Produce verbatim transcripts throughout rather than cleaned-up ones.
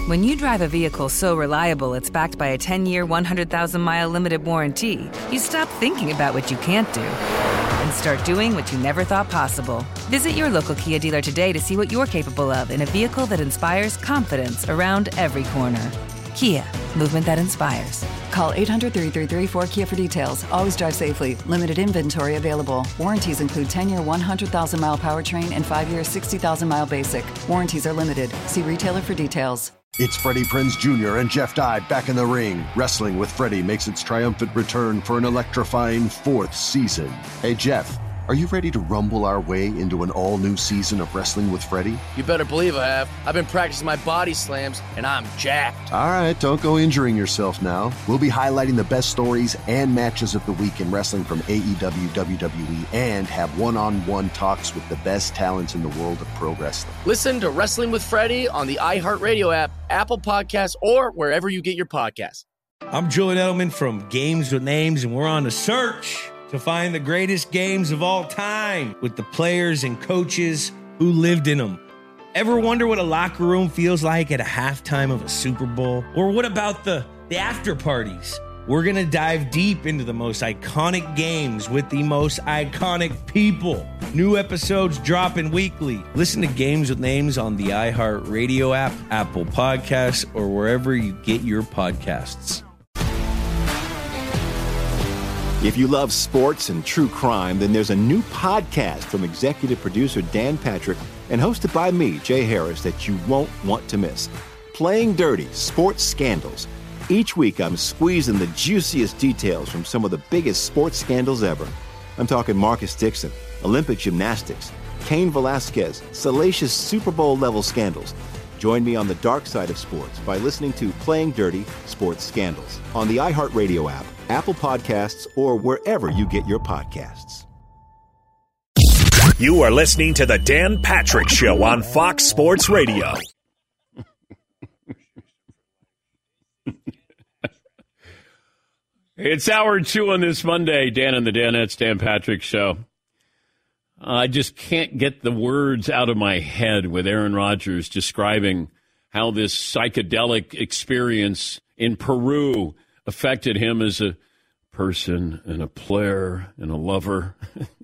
When you drive a vehicle so reliable it's backed by a ten-year, one hundred thousand mile limited warranty, you stop thinking about what you can't do and start doing what you never thought possible. Visit your local Kia dealer today to see what you're capable of in a vehicle that inspires confidence around every corner. Kia, movement that inspires. Call eight hundred, three three three, four K I A for details. Always drive safely. Limited inventory available. Warranties include ten-year, one hundred thousand mile powertrain and five-year, sixty thousand mile basic. Warranties are limited. See retailer for details. It's Freddie Prinze Junior and Jeff Dye back in the ring. Wrestling with Freddie makes its triumphant return for an electrifying fourth season. Hey, Jeff, are you ready to rumble our way into an all-new season of Wrestling with Freddie? You better believe I have. I've been practicing my body slams, and I'm jacked. All right, don't go injuring yourself now. We'll be highlighting the best stories and matches of the week in wrestling from A E W, W W E, and have one-on-one talks with the best talents in the world of pro wrestling. Listen to Wrestling with Freddie on the iHeartRadio app, Apple Podcasts, or wherever you get your podcasts. I'm Julian Edelman from Games with Names, and we're on the search to find the greatest games of all time with the players and coaches who lived in them. Ever wonder what a locker room feels like at a halftime of a Super Bowl? Or what about the, the after parties? We're going to dive deep into the most iconic games with the most iconic people. New episodes dropping weekly. Listen to Games with Names on the iHeartRadio app, Apple Podcasts, or wherever you get your podcasts. If you love sports and true crime, then there's a new podcast from executive producer Dan Patrick and hosted by me, Jay Harris, that you won't want to miss. Playing Dirty: Sports Scandals. Each week, I'm squeezing the juiciest details from some of the biggest sports scandals ever. I'm talking Marcus Dixon, Olympic gymnastics, Cain Velasquez, salacious Super Bowl-level scandals. Join me on the dark side of sports by listening to Playing Dirty: Sports Scandals on the iHeartRadio app, Apple Podcasts, or wherever you get your podcasts. You are listening to The Dan Patrick Show on Fox Sports Radio. It's hour two on this Monday. Dan and the Danettes, Dan Patrick Show. I just can't get the words out of my head with Aaron Rodgers describing how this psychedelic experience in Peru affected him as a person and a player and a lover.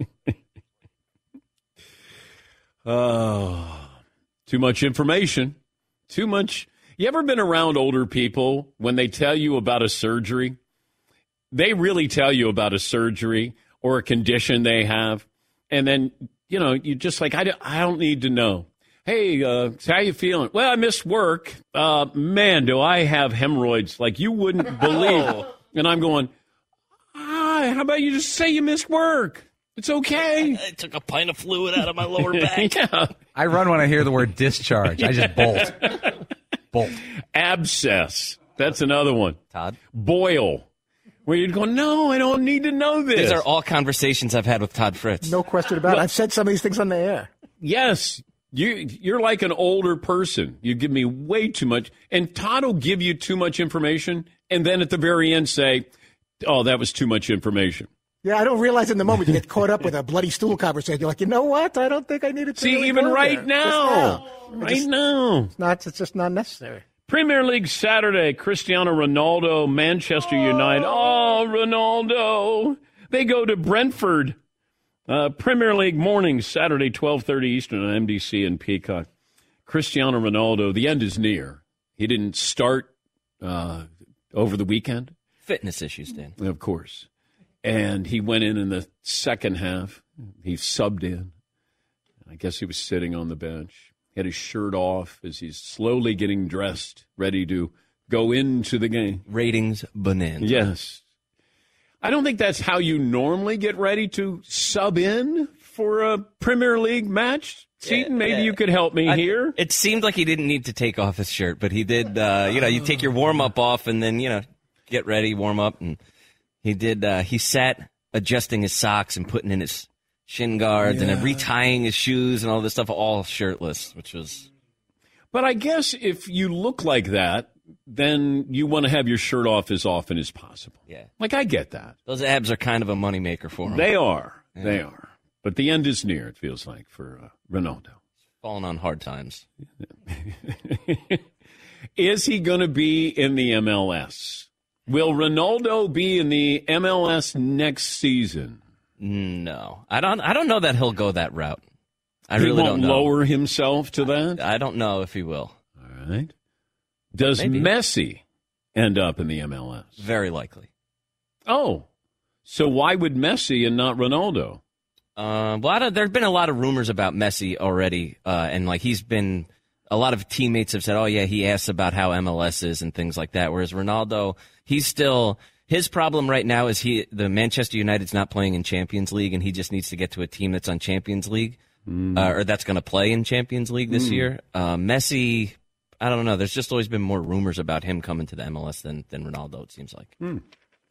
Oh, too much information. Too much. You ever been around older people when they tell you about a surgery? They really tell you about a surgery or a condition they have. And then, you know, you just like, I don't, I don't need to know. Hey, uh, how you feeling? Well, I missed work. Uh, man, do I have hemorrhoids like you wouldn't believe. And I'm going, ah, how about you just say you missed work? It's okay. I took a pint of fluid out of my lower back. Yeah. I run when I hear the word discharge. I just bolt. Bolt. Abscess. That's another one. Todd? Boil. Where you'd go, no, I don't need to know this. These are all conversations I've had with Todd Fritz. No question about well, it. I've said some of these things on the air. Yes. You, you're like an older person. You give me way too much. And Todd will give you too much information and then at the very end say, oh, that was too much information. Yeah, I don't realize in the moment you get caught up with a bloody stool conversation. You're like, you know what? I don't think I needed to See, really even go right there. now. now. Right just, now. It's, not, it's just not necessary. Premier League Saturday, Cristiano Ronaldo, Manchester oh. United. Oh, Ronaldo. They go to Brentford. Uh, Premier League morning, Saturday, twelve thirty Eastern on N B C and Peacock. Cristiano Ronaldo, the end is near. He didn't start uh, over the weekend. Fitness issues, Dan. Of course. And he went in in the second half. He subbed in. I guess he was sitting on the bench. He had his shirt off as he's slowly getting dressed, ready to go into the game. Ratings bonanza. Yes. I don't think that's how you normally get ready to sub in for a Premier League match. Seton, yeah, maybe yeah. you could help me I, here. It seemed like he didn't need to take off his shirt, but he did. Uh, you know, you take your warm-up off and then, you know, get ready, warm up. And he did. Uh, he sat adjusting his socks and putting in his shin guards yeah. and retying his shoes and all this stuff, all shirtless, which was. But I guess if you look like that, then you want to have your shirt off as often as possible. Yeah. Like, I get that. Those abs are kind of a moneymaker for him. They are. Yeah. They are. But the end is near, it feels like, for uh, Ronaldo. Falling on hard times. Is he going to be in the M L S? Will Ronaldo be in the M L S next season? No, I don't. I don't know that he'll go that route. I he really won't don't know. lower himself to that? I don't know if he will. All right. Does Maybe. Messi end up in the M L S? Very likely. Oh, so why would Messi and not Ronaldo? Uh, well, I don't, there's been a lot of rumors about Messi already, uh, and like he's been. A lot of teammates have said, "Oh yeah, he asks about how M L S is and things like that." Whereas Ronaldo, he's still. His problem right now is he the Manchester United's not playing in Champions League, and he just needs to get to a team that's on Champions League, mm. uh, or that's going to play in Champions League this mm. year. Uh, Messi, I don't know. There's just always been more rumors about him coming to the M L S than than Ronaldo. It seems like. Mm.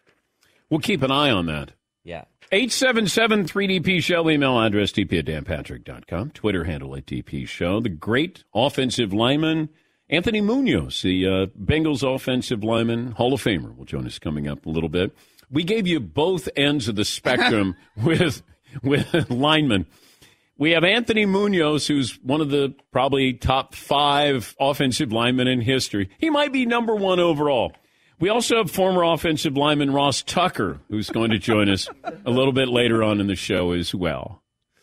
We'll keep an eye on that. Yeah. eight seven seven three D P Show, email address d p at dan patrick dot com, Twitter handle at D P Show. The great offensive lineman, Anthony Munoz, the uh, Bengals offensive lineman, Hall of Famer, will join us coming up a little bit. We gave you both ends of the spectrum with with linemen. We have Anthony Munoz, who's one of the probably top five offensive linemen in history. He might be number one overall. We also have former offensive lineman Ross Tucker, who's going to join us a little bit later on in the show as well.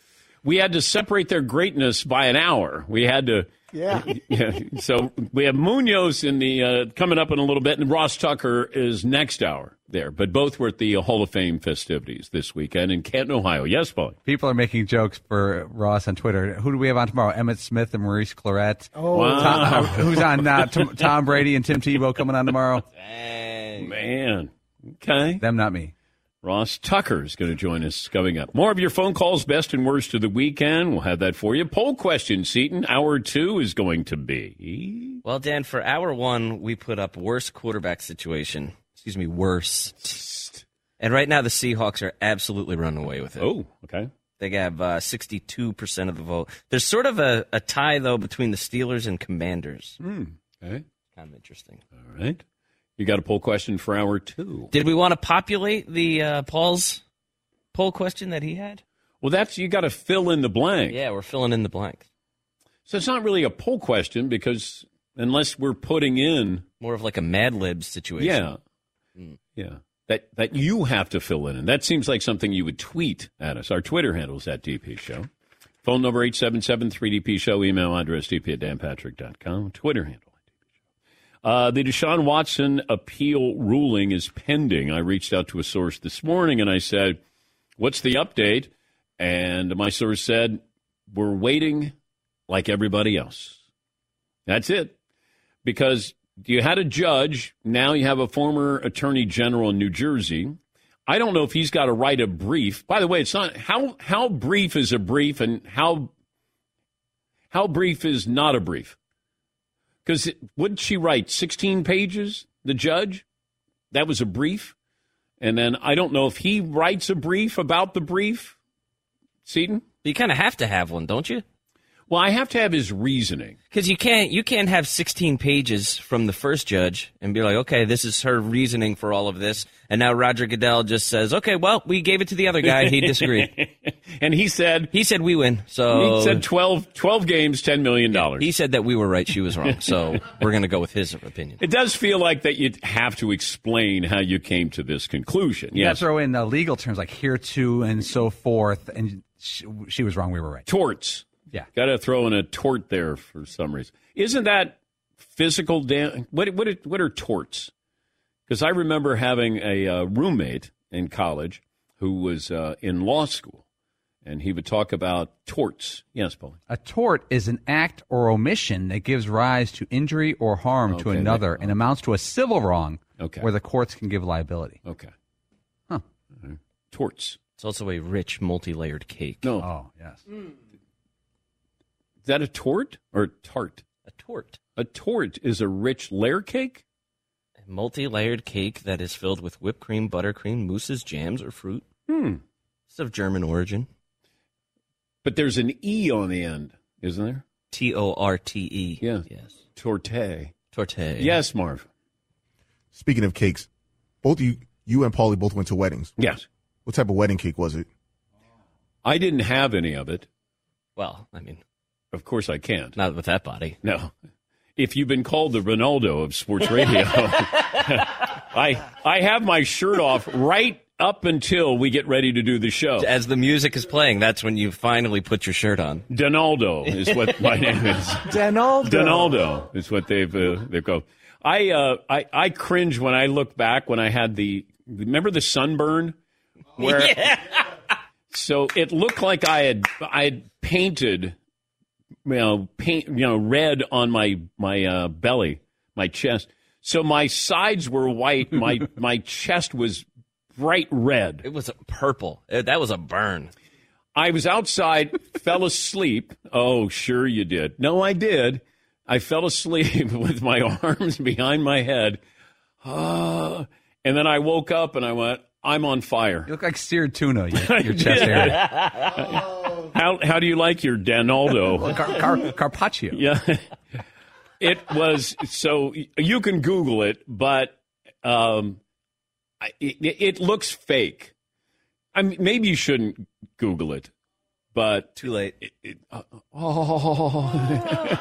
We had to separate their greatness by an hour. We had to. Yeah. yeah so we have Munoz in the uh, coming up in a little bit, and Ross Tucker is next hour there. But both were at the Hall of Fame festivities this weekend in Canton, Ohio. Yes, Paul? People are making jokes for Ross on Twitter. Who do we have on tomorrow? Emmett Smith and Maurice Claret. Oh, wow. Tom, who's on? Uh, Tom, Tom Brady and Tim Tebow coming on tomorrow. Dang. Man. Okay. Them, not me. Ross Tucker is going to join us coming up. More of your phone calls, best and worst of the weekend. We'll have that for you. Poll question, Seton. Hour two is going to be. Well, Dan, for hour one, we put up worst quarterback situation. Excuse me, worst. And right now, the Seahawks are absolutely running away with it. Oh, okay. They have uh, sixty-two percent of the vote. There's sort of a, a tie, though, between the Steelers and Commanders. Mm, okay. Kind of interesting. All right. You got a poll question for hour two. Did we want to populate the uh, Paul's poll question that he had? Well, that's you got to fill in the blank. Yeah, we're filling in the blank. So it's not really a poll question because unless we're putting in more of like a Mad Libs situation. Yeah, mm. yeah. That that you have to fill in, and that seems like something you would tweet at us. Our Twitter handle is at D P Show. Phone number eight seven seven three D P Show. Email address d p at dan patrick dot com. Twitter handle. Uh, the Deshaun Watson appeal ruling is pending. I reached out to a source this morning and I said, what's the update? And my source said, we're waiting like everybody else. That's it. Because you had a judge. Now you have a former attorney general in New Jersey. I don't know if he's got to write a brief. By the way, it's not how, how brief is a brief and how, how brief is not a brief? Because wouldn't she write sixteen pages, the judge? That was a brief. And then I don't know if he writes a brief about the brief, Seton? You kind of have to have one, don't you? Well, I have to have his reasoning. Because you can't, you can't have sixteen pages from the first judge and be like, okay, this is her reasoning for all of this. And now Roger Goodell just says, okay, well, we gave it to the other guy. He disagreed. And he said... He said we win. So he said twelve, twelve games, ten million dollars. He said that we were right, she was wrong. So we're going to go with his opinion. It does feel like that you'd have to explain how you came to this conclusion. You yes. got to throw in the legal terms like here to and so forth. And she, she was wrong, we were right. Torts. Yeah. Got to throw in a tort there for some reason. Isn't that physical damage? What, what, are, what are torts? Because I remember having a uh, roommate in college who was uh, in law school, and he would talk about torts. Yes, Paul. A tort is an act or omission that gives rise to injury or harm okay, to another that, and amounts to a civil wrong okay. where the courts can give liability. Okay. Huh. Right. Torts. It's also a rich, multi-layered cake. No. Oh, yes. Mm. Is that a tort or tart? A tort. A tort is a rich layer cake? A multi-layered cake that is filled with whipped cream, buttercream, mousses, jams, or fruit. Hmm. It's of German origin. But there's an E on the end, isn't there? T O R T E. Yeah. Yes. Torte. Torte. Yes, Marv. Speaking of cakes, both you, you and Paulie both went to weddings. Yes. What type of wedding cake was it? I didn't have any of it. Well, I mean... Of course I can't. Not with that body. No. if you've been called the Ronaldo of sports radio. I I have my shirt off right up until we get ready to do the show. As the music is playing, that's when you finally put your shirt on. Donaldo is what my name is. Donaldo. Donaldo is what they've uh, they've called. I uh I I cringe when I look back when I had the remember the sunburn where yeah. So it looked like I had I had painted you know paint you know red on my my uh, belly, my chest. So my sides were white, my my chest was bright red. It was purple. That was a burn. I was outside, fell asleep. Oh, sure you did. No, I did. I fell asleep with my arms behind my head. Uh, and then I woke up and I went, I'm on fire. You look like seared tuna, your, your chest area. How how do you like your Donaldo? Car, car, Carpaccio. Yeah. It was, so you can Google it, but um, it, it looks fake. I mean, maybe you shouldn't Google it, but too late. It, it, uh, oh,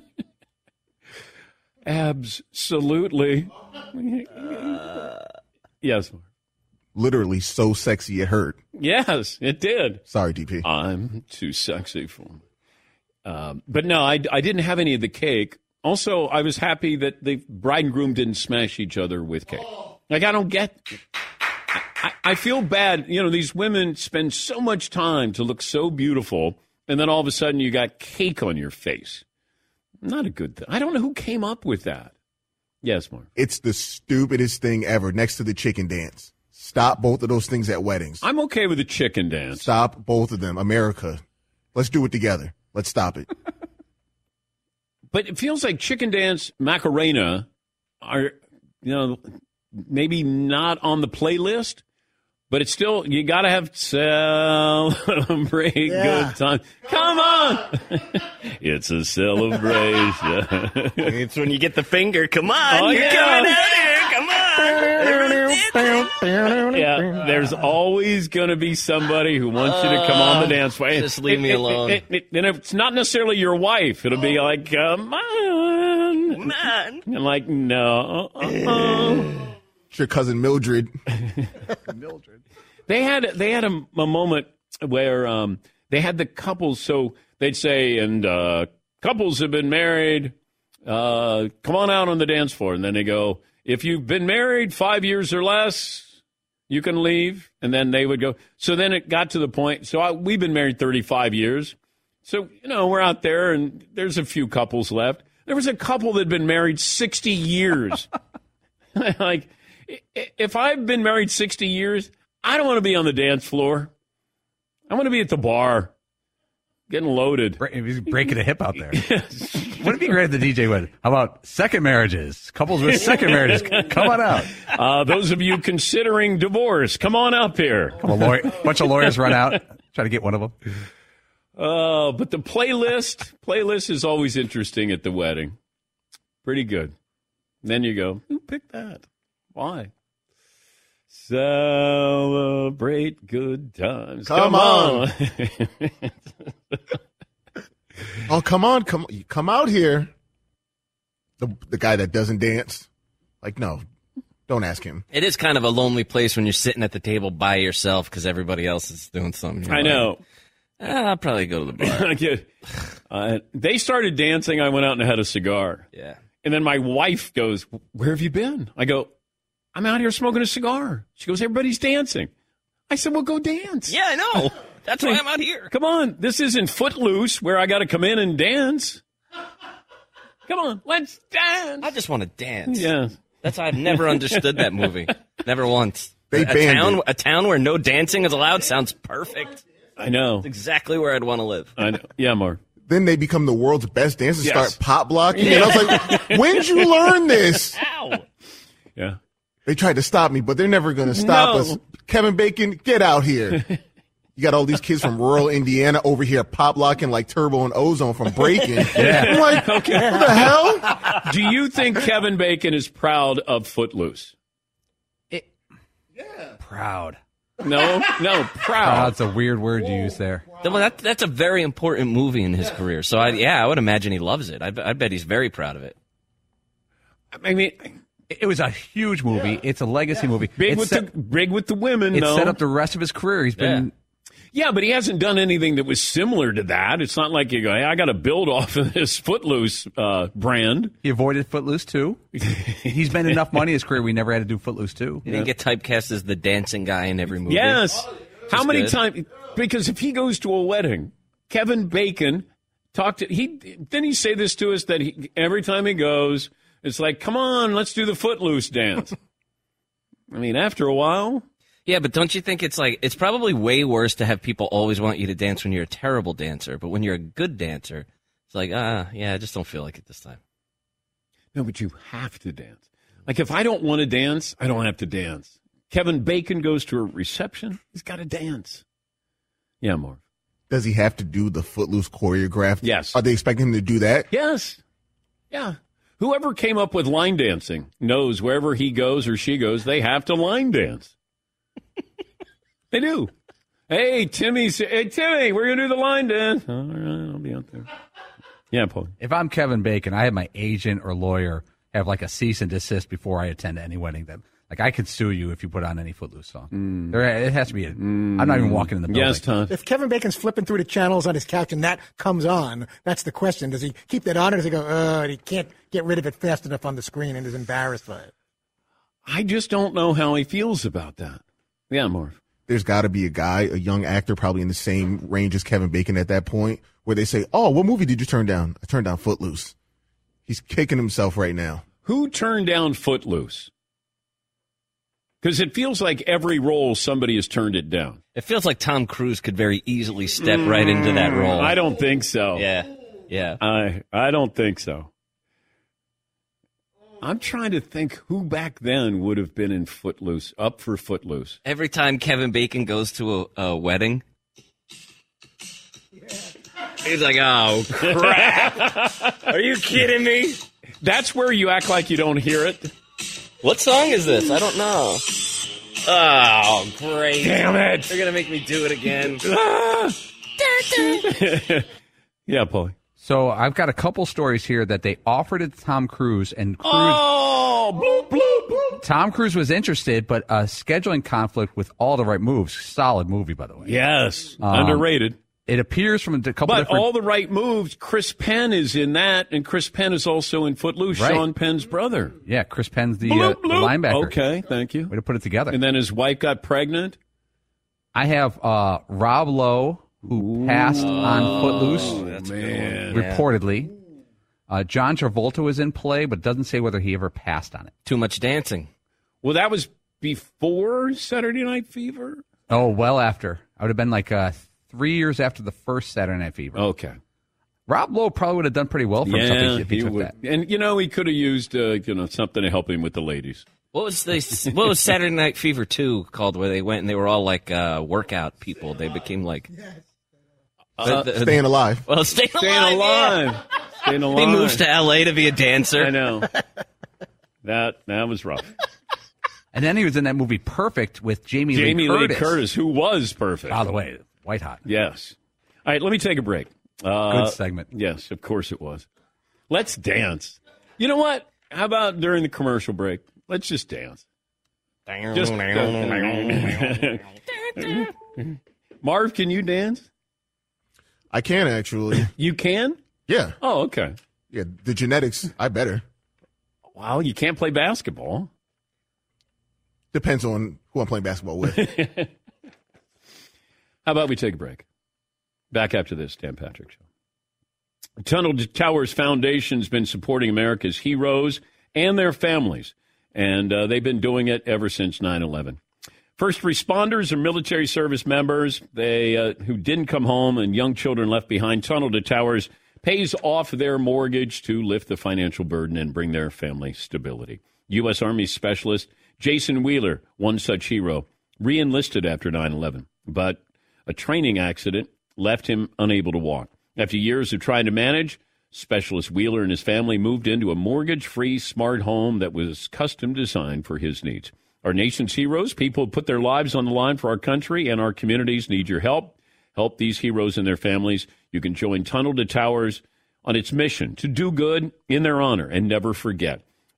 absolutely. Uh, yes. Literally so sexy it hurt. Yes, it did. Sorry, D P. I'm too sexy for me. Um, but no, I, I didn't have any of the cake. Also, I was happy that the bride and groom didn't smash each other with cake. Like, I don't get... I, I feel bad. You know, these women spend so much time to look so beautiful, and then all of a sudden you got cake on your face. Not a good thing. I don't know who came up with that. Yes, Mark. It's the stupidest thing ever, next to the chicken dance. Stop both of those things at weddings. I'm okay with the chicken dance. Stop both of them. America, let's do it together. Let's stop it. But it feels like chicken dance, Macarena are, you know, maybe not on the playlist, but it's still, you got to have celebrate Yeah. good time. Come on. It's a celebration. It's when you get the finger. Come on. Oh, you're yeah. coming out here. Come on. Yeah, there's always going to be somebody who wants you to come on the dance floor. Just leave it, me it, alone. It, it, it, and it's not necessarily your wife. It'll be like, come on. Man. And like, no. Uh-uh. It's your cousin Mildred. Mildred. They had they had a, a moment where um, they had the couples. So they'd say, and uh, couples have been married. Uh, come on out on the dance floor. And then they go, if you've been married five years or less, you can leave. And then they would go. So then it got to the point. So I, we've been married thirty-five years. So, you know, we're out there and there's a few couples left. There was a couple that had been married sixty years. Like, if I've been married sixty years, I don't want to be on the dance floor. I want to be at the bar, getting loaded. Break, breaking a hip out there. Wouldn't it be great if the D J went, how about second marriages? Couples with second marriages, come on out. Uh, those of you considering divorce, come on up here. A lawyer, bunch of lawyers run out, try to get one of them. Uh, but the playlist, playlist is always interesting at the wedding. Pretty good. Then you go, who picked that? Why? Celebrate good times. Come, Come on. on. Oh, come on. Come come out here. The the guy that doesn't dance. Like, no, don't ask him. It is kind of a lonely place when you're sitting at the table by yourself because everybody else is doing something. You're I like, know. ah, I'll probably go to the bar. Yeah. uh, they started dancing. I went out and had a cigar. Yeah. And then my wife goes, where have you been? I go, I'm out here smoking a cigar. She goes, everybody's dancing. I said, well, go dance. Yeah, I know. That's why I'm out here. Come on. This isn't Footloose where I got to come in and dance. Come on. Let's dance. I just want to dance. Yeah. That's I've never understood that movie. Never once. They a banned town, it. a town where no dancing is allowed sounds perfect. I know. It's exactly where I'd want to live. I know. Yeah, Mark. Then they become the world's best dancers, Yes. start pop blocking. And I was like, when'd you learn this? Ow. Yeah. They tried to stop me, but they're never going to stop No. us. Kevin Bacon, get out here. You got all these kids from rural Indiana over here pop locking like Turbo and Ozone from Breaking. Yeah. I'm like, Okay. what the hell? Do you think Kevin Bacon is proud of Footloose? Proud. No, no, Oh, proud. that's a weird word you use there. Well, that, that's a very important movie in his career. So, I, yeah, I would imagine he loves it. I, I bet he's very proud of it. I mean, it was a huge movie. Yeah. It's a legacy movie. Big it's with set, the big with the women. It no. set up the rest of his career. He's been. Yeah. Yeah, but he hasn't done anything that was similar to that. It's not like you go, hey, I got to build off of this Footloose uh, brand. He avoided Footloose, too. He's made enough money in his career, we never had to do Footloose, too. He didn't get typecast as the dancing guy in every movie. Yes. How many times? Because if he goes to a wedding, Kevin Bacon talked to, he, didn't he say this to us that he, every time he goes, it's like, come on, let's do the Footloose dance. I mean, after a while... Yeah, but don't you think it's like, it's probably way worse to have people always want you to dance when you're a terrible dancer, but when you're a good dancer, it's like, ah, yeah, I just don't feel like it this time. No, but you have to dance. Like, if I don't want to dance, I don't have to dance. Kevin Bacon goes to a reception, he's got to dance. Yeah, Marv. Does he have to do the Footloose choreographed? Yes. Are they expecting him to do that? Yes. Yeah. Whoever came up with line dancing knows wherever he goes or she goes, they have to line dance. They do. Hey, Timmy, hey, Timmy, we're going to do the line dance. All right, I'll be out there. Yeah, Paul. If I'm Kevin Bacon, I have my agent or lawyer have like a cease and desist before I attend any wedding. That Like, I could sue you if you put on any Footloose song. Mm. There, it has to be. A, mm. I'm not even walking in the building. Yes, Tom. If Kevin Bacon's flipping through the channels on his couch and that comes on, that's the question. Does he keep that on, or does he go, oh, he can't get rid of it fast enough on the screen and is embarrassed by it? I just don't know how he feels about that. Yeah, Marv. There's got to be a guy, a young actor, probably in the same range as Kevin Bacon at that point, where they say, oh, what movie did you turn down? I turned down Footloose. He's kicking himself right now. Who turned down Footloose? Because it feels like every role somebody has turned it down. It feels like Tom Cruise could very easily step mm, right into that role. I don't think so. Yeah, yeah. I I don't think so. I'm trying to think who back then would have been in Footloose, up for Footloose. Every time Kevin Bacon goes to a, a wedding, he's like, oh, crap. Are you kidding me? That's where you act like you don't hear it. What song is this? I don't know. Oh, great. Damn it. They're going to make me do it again. Yeah, Paulie. So I've got a couple stories here that they offered it to Tom Cruise, and Cruise, oh, bloop, bloop, bloop. Tom Cruise was interested, but a scheduling conflict with All the Right Moves. Solid movie, by the way. Yes, um, underrated. It appears from a couple but different... All the Right Moves, Chris Penn is in that, and Chris Penn is also in Footloose, right. Sean Penn's brother. Yeah, Chris Penn's the, bloop, uh, bloop. the linebacker. Okay, thank you. Way to put it together. And then his wife got pregnant. I have uh, Rob Lowe, who Ooh. passed on Footloose, that's man. reportedly. Uh, John Travolta was in play, but doesn't say whether he ever passed on it. Too much dancing. Well, that was before Saturday Night Fever? Oh, well after. I would have been like uh, three years after the first Saturday Night Fever. Okay. Rob Lowe probably would have done pretty well for yeah, himself if he, he took would. that. And, you know, he could have used uh, you know something to help him with the ladies. What was the what was Saturday Night Fever two called, where they went and they were all like uh, workout people? They became like... Uh, the, the, staying alive. Well, staying, staying alive. alive. Yeah. Staying alive. He moves to L A to be a dancer. I know. That that was rough. And then he was in that movie Perfect with Jamie, Jamie Lee Curtis. Lee Curtis, who was perfect. By the way, white hot. Yes. All right, let me take a break. Uh, Good segment. Yes, of course it was. Let's dance. You know what? How about during the commercial break? Let's just dance. Just Marv, can you dance? I can, actually. You can? Yeah. Oh, okay. Yeah, the genetics, I better. Well, you can't play basketball. Depends on who I'm playing basketball with. How about we take a break? Back after this, Dan Patrick Show. Tunnel to Towers Foundation's been supporting America's heroes and their families, and uh, they've been doing it ever since nine eleven. First responders or military service members they uh, who didn't come home and young children left behind, Tunnel to Towers pays off their mortgage to lift the financial burden and bring their family stability. U S. Army Specialist Jason Wheeler, one such hero, re-enlisted after nine eleven, but a training accident left him unable to walk. After years of trying to manage, Specialist Wheeler and his family moved into a mortgage-free smart home that was custom designed for his needs. Our nation's heroes, people who put their lives on the line for our country and our communities, need your help. Help these heroes and their families. You can join Tunnel to Towers on its mission to do good in their honor and never forget.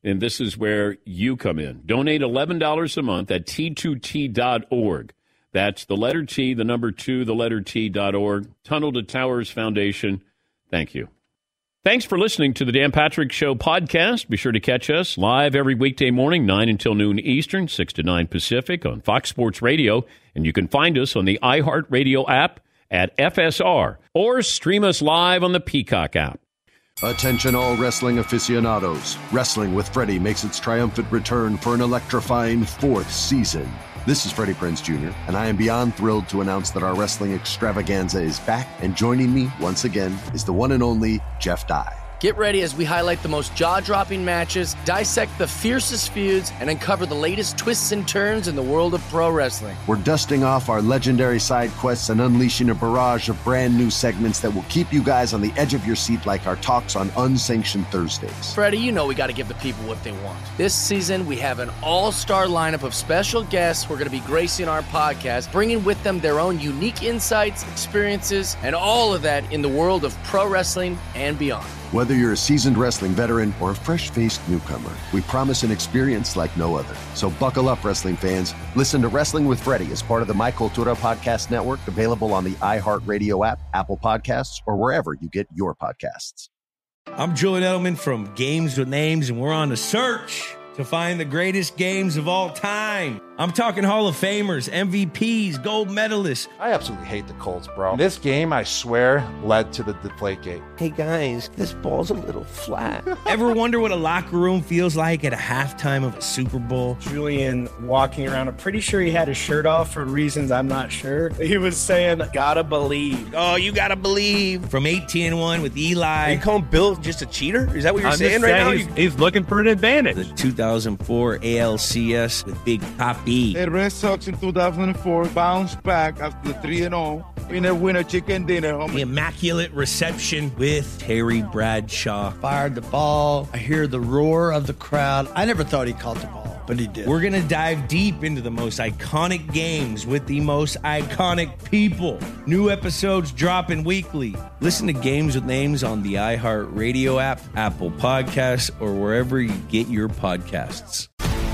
And this is where you come in. Donate eleven dollars a month at T two T dot org. That's the letter T, the number two, the letter T dot org. Tunnel to Towers Foundation. Thank you. Thanks for listening to the Dan Patrick Show podcast. Be sure to catch us live every weekday morning, nine until noon Eastern, six to nine Pacific on Fox Sports Radio. And you can find us on the iHeartRadio app at F S R or stream us live on the Peacock app. Attention all wrestling aficionados. Wrestling with Freddie makes its triumphant return for an electrifying fourth season. This is Freddie Prinze Junior, and I am beyond thrilled to announce that our wrestling extravaganza is back, and joining me once again is the one and only Jeff Dye. Get ready as we highlight the most jaw-dropping matches, dissect the fiercest feuds, and uncover the latest twists and turns in the world of pro wrestling. We're dusting off our legendary side quests and unleashing a barrage of brand new segments that will keep you guys on the edge of your seat like our talks on Unsanctioned Thursdays. Freddie, you know we got to give the people what they want. This season, we have an all-star lineup of special guests who are going to be gracing our podcast, bringing with them their own unique insights, experiences, and all of that in the world of pro wrestling and beyond. Whether you're a seasoned wrestling veteran or a fresh-faced newcomer, we promise an experience like no other. So buckle up, wrestling fans. Listen to Wrestling with Freddie as part of the My Cultura Podcast Network, available on the iHeartRadio app, Apple Podcasts, or wherever you get your podcasts. I'm Julian Edelman from Games with Names, and we're on a search to find the greatest games of all time. I'm talking Hall of Famers, M V Ps, gold medalists. I absolutely hate the Colts, bro. This game, I swear, led to the Deflategate. Hey, guys, this ball's a little flat. Ever wonder what a locker room feels like at a halftime of a Super Bowl? Julian walking around, I'm pretty sure he had his shirt off for reasons I'm not sure. He was saying, gotta believe. Oh, you gotta believe. From eighteen and one with Eli. Are you calling Bill just a cheater? Is that what you're I'm saying right saying now? He's, he's looking for an advantage. The two thousand four A L C S with Big Papi. The Red Sox in two thousand four bounced back after the three and oh. Winner, winner, chicken dinner. Homie. The immaculate reception with Terry Bradshaw. Fired the ball. I hear the roar of the crowd. I never thought he caught the ball, but he did. We're going to dive deep into the most iconic games with the most iconic people. New episodes dropping weekly. Listen to Games with Names on the iHeartRadio app, Apple Podcasts, or wherever you get your podcasts.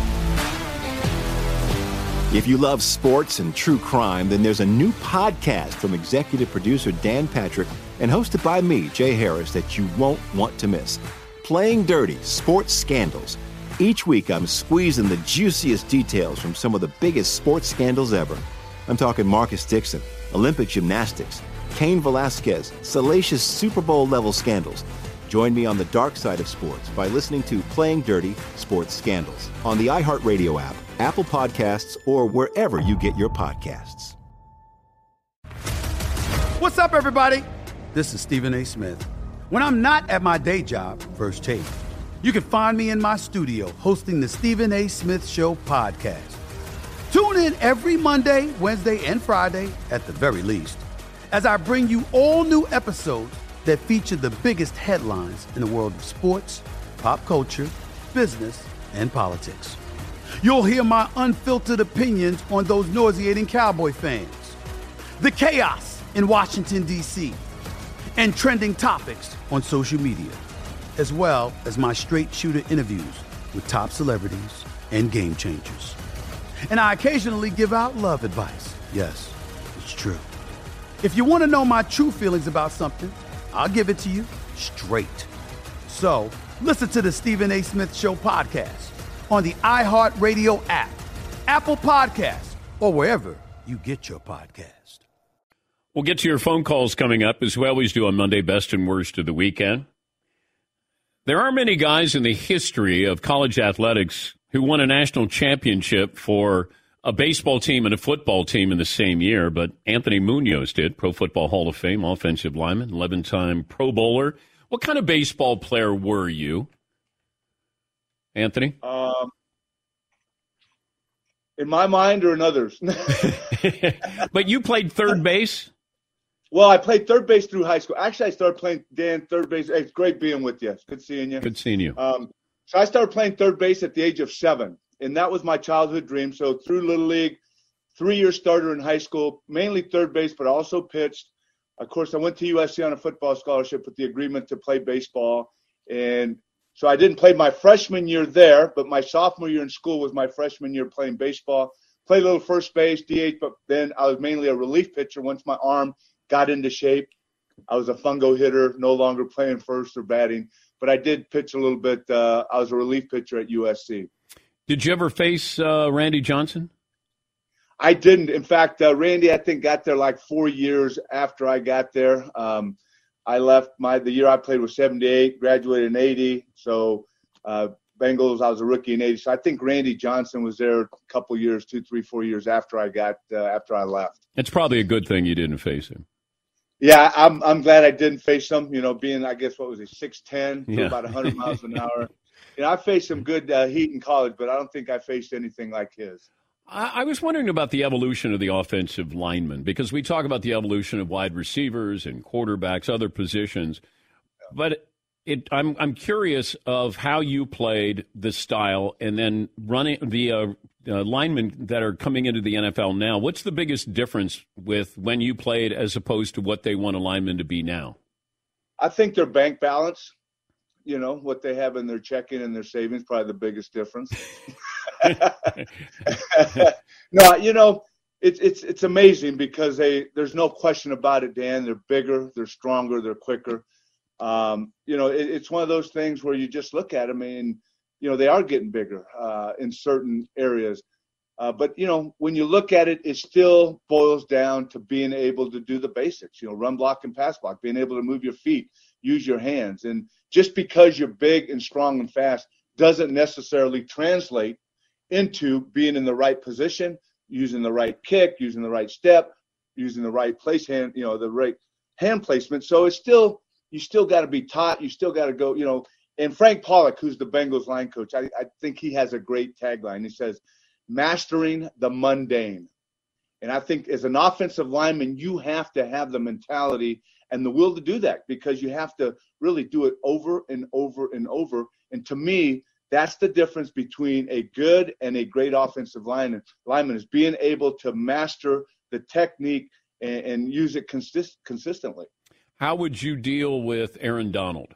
If you love sports and true crime, then there's a new podcast from executive producer Dan Patrick and hosted by me, Jay Harris, that you won't want to miss. Playing Dirty: Sports Scandals. Each week, I'm squeezing the juiciest details from some of the biggest sports scandals ever. I'm talking Marcus Dixon, Olympic gymnastics, Cain Velasquez, salacious Super Bowl-level scandals. Join me on the dark side of sports by listening to Playing Dirty: Sports Scandals on the iHeartRadio app, Apple Podcasts, or wherever you get your podcasts. What's up, everybody? This is Stephen A. Smith. When I'm not at my day job, First Take, you can find me in my studio hosting the Stephen A. Smith Show podcast. Tune in every Monday, Wednesday, and Friday, at the very least, as I bring you all new episodes that feature the biggest headlines in the world of sports, pop culture, business, and politics. You'll hear my unfiltered opinions on those nauseating Cowboy fans, the chaos in Washington, D C, and trending topics on social media, as well as my straight shooter interviews with top celebrities and game changers. And I occasionally give out love advice. Yes, it's true. If you want to know my true feelings about something, I'll give it to you straight. So listen to the Stephen A. Smith Show podcast on the iHeartRadio app, Apple Podcasts, or wherever you get your podcast. We'll get to your phone calls coming up, as we always do on Monday, best and worst of the weekend. There are many guys in the history of college athletics who won a national championship for a baseball team and a football team in the same year, but Anthony Munoz did, Pro Football Hall of Fame, offensive lineman, eleven-time Pro Bowler. What kind of baseball player were you, Anthony? Um, in my mind or in others? But you played third base? Well, I played third base through high school. Actually, I started playing, Dan, third base. Hey, it's great being with you. It's good seeing you. Good seeing you. Um, so I started playing third base at the age of seven, and that was my childhood dream. So through Little League, three-year starter in high school, mainly third base, but also pitched. Of course, I went to U S C on a football scholarship with the agreement to play baseball, and So I didn't play my freshman year there, but my sophomore year in school was my freshman year playing baseball. Played a little first base, D H, but then I was mainly a relief pitcher once my arm got into shape. I was a fungo hitter, no longer playing first or batting, but I did pitch a little bit. Uh, I was a relief pitcher at U S C. Did you ever face uh, Randy Johnson? I didn't. In fact, uh, Randy, I think, got there like four years after I got there. Um, I left my the year I played was seventy-eight, graduated in eighty. So uh, Bengals, I was a rookie in eighty. So I think Randy Johnson was there a couple years, two, three, four years after I got uh, after I left. It's probably a good thing you didn't face him. Yeah, I'm I'm glad I didn't face him. You know, being I guess what was he six ten, Yeah. about one hundred miles an hour. You know, I faced some good uh, heat in college, but I don't think I faced anything like his. I was wondering about the evolution of the offensive lineman, because we talk about the evolution of wide receivers and quarterbacks, other positions, but it, I'm I'm curious of how you played the style, and then running the uh, uh, linemen that are coming into the N F L now. What's the biggest difference with when you played as opposed to what they want a lineman to be now? I think their bank balance, you know, what they have in their checking and their savings, probably the biggest difference. No, you know, it's it's it's amazing because they there's no question about it, Dan. They're bigger, they're stronger, they're quicker. Um, you know, it, it's one of those things where you just look at them and, you know, they are getting bigger uh, in certain areas. Uh, but, you know, when you look at it, it still boils down to being able to do the basics, you know, run block and pass block, being able to move your feet, use your hands. And just because you're big and strong and fast doesn't necessarily translate into being in the right position, using the right kick, using the right step, using the right place hand, you know, the right hand placement. So it's still, you still got to be taught. You still got to go, you know, and Frank Pollock, who's the Bengals line coach, I, I think he has a great tagline. He says, mastering the mundane. And I think as an offensive lineman, you have to have the mentality and the will to do that, because you have to really do it over and over and over. And to me, that's the difference between a good and a great offensive lineman, lineman is being able to master the technique and, and use it consist, consistently. How would you deal with Aaron Donald?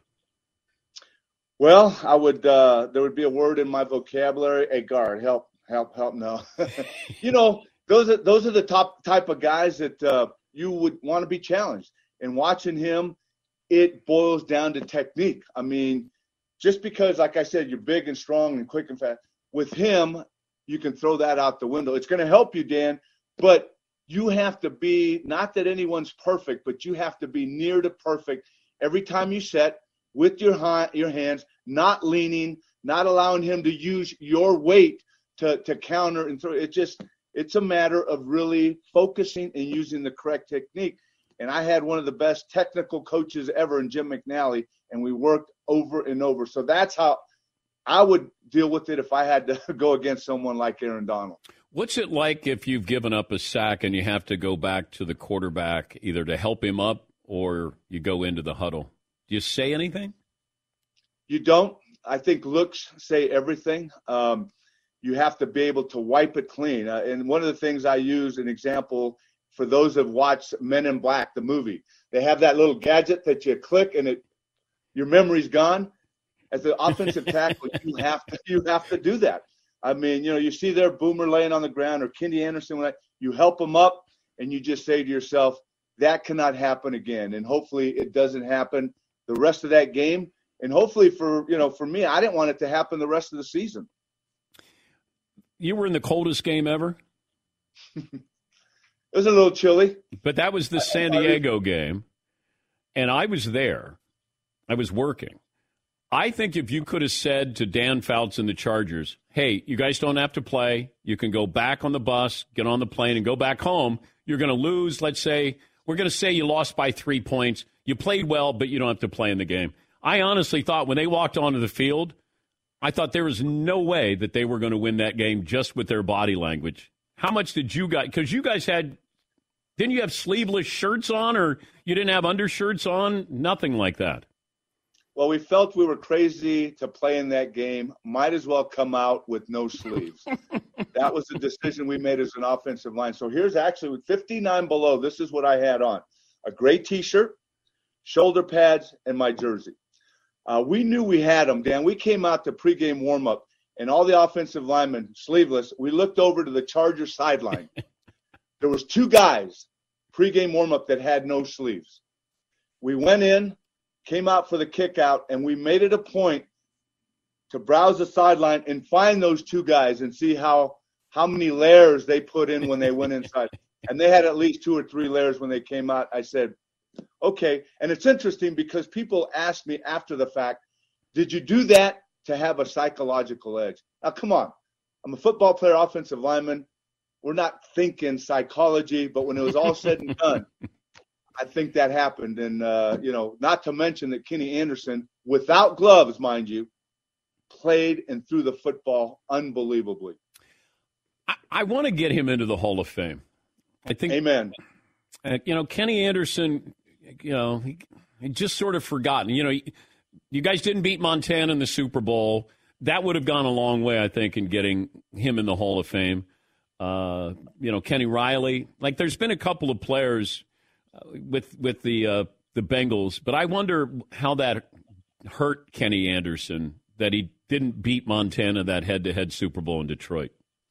Well, I would. Uh, there would be a word in my vocabulary. Hey, guard, help, help, help. No, you know, those are those are the top type of guys that uh, you would want to be challenged. And watching him, it boils down to technique. I mean, just because, like I said, you're big and strong and quick and fast, with him, you can throw that out the window. It's going to help you, Dan, but you have to be, not that anyone's perfect, but you have to be near to perfect every time you set with your, ha- your hands, not leaning, not allowing him to use your weight to, to counter and throw. It just, it's a matter of really focusing and using the correct technique. And I had one of the best technical coaches ever in Jim McNally, and we worked over and over. So that's how I would deal with it if I had to go against someone like Aaron Donald. What's it like if you've given up a sack and you have to go back to the quarterback either to help him up or you go into the huddle? Do you say anything? You don't. I think looks say everything. Um, you have to be able to wipe it clean. Uh, and one of the things I use, an example, for those that have watched Men in Black, the movie, they have that little gadget that you click and it, your memory's gone. As the offensive tackle, you have to you have to do that. I mean, you know, you see their Boomer laying on the ground or Kenny Anderson, when I, you help them up and you just say to yourself, that cannot happen again. And hopefully it doesn't happen the rest of that game. And hopefully for, you know, for me, I didn't want it to happen the rest of the season. You were in the coldest game ever? It was a little chilly. But that was the San Diego game, and I was there. I was working. I think if you could have said to Dan Fouts and the Chargers, hey, you guys don't have to play. You can go back on the bus, get on the plane, and go back home. You're going to lose, let's say, we're going to say you lost by three points. You played well, but you don't have to play in the game. I honestly thought when they walked onto the field, I thought there was no way that they were going to win that game just with their body language. How much did you guys – because you guys had – didn't you have sleeveless shirts on, or you didn't have undershirts on? Nothing like that. Well, we felt we were crazy to play in that game. Might as well come out with no sleeves. That was the decision we made as an offensive line. So here's actually with fifty-nine below, this is what I had on. A gray T-shirt, shoulder pads, and my jersey. Uh, we knew we had them, Dan. We came out to pregame warm-up, and all the offensive linemen, sleeveless, we looked over to the Chargers sideline. There was two guys, pregame warm-up, that had no sleeves. We went in, came out for the kick out, and we made it a point to browse the sideline and find those two guys and see how how many layers they put in when they went inside. And they had at least two or three layers when they came out. I said, okay. And it's interesting because people ask me after the fact, did you do that to have a psychological edge? Now, come on. I'm a football player, offensive lineman. We're not thinking psychology, but when it was all said and done, I think that happened. And, uh, you know, not to mention that Kenny Anderson, without gloves, mind you, played and threw the football unbelievably. I, I want to get him into the Hall of Fame. I think. Amen. Uh, you know, Kenny Anderson, you know, he, he just sort of forgotten. You know, he, you guys didn't beat Montana in the Super Bowl. That would have gone a long way, I think, in getting him in the Hall of Fame. Uh, you know, Kenny Riley. Like, there's been a couple of players uh, with with the uh, the Bengals, but I wonder how that hurt Kenny Anderson that he didn't beat Montana that head-to-head Super Bowl in Detroit.